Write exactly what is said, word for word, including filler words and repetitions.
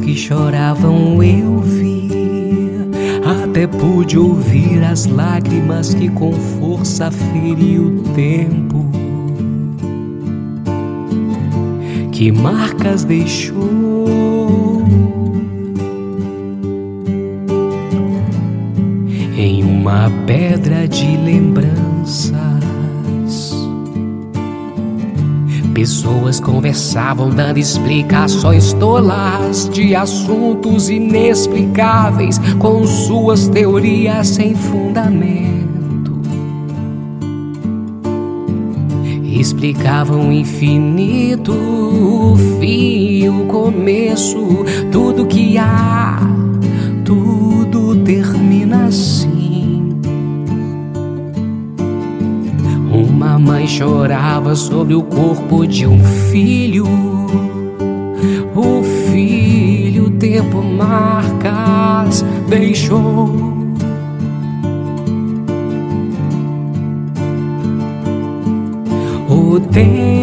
que choravam eu vi, até pude ouvir as lágrimas que com força feriu o tempo. Que marcas deixou em uma pedra de lembranças. Pessoas conversavam dando explicações tolas de assuntos inexplicáveis, com suas teorias sem fundamento. Explicavam o infinito, o fim, o começo, tudo que há, tudo termina assim. Uma mãe chorava sobre o corpo de um filho. O filho, o tempo marcas deixou. O tempo